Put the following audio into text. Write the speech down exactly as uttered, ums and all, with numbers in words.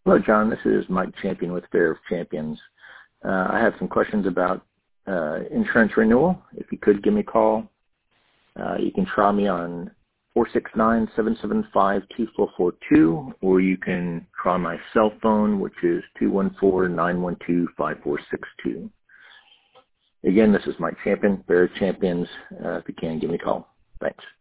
Hello, John. This is Mike Champion with Fair of Champions. Uh, I have some questions about uh, insurance renewal. If you could give me a call, uh, you can try me on four six nine, seven seven five, two four four two, or you can try my cell phone, which is two one four, nine one two, five four six two. Again, this is Mike Champion, Fair of Champions. Uh, if you can, give me a call. Thanks.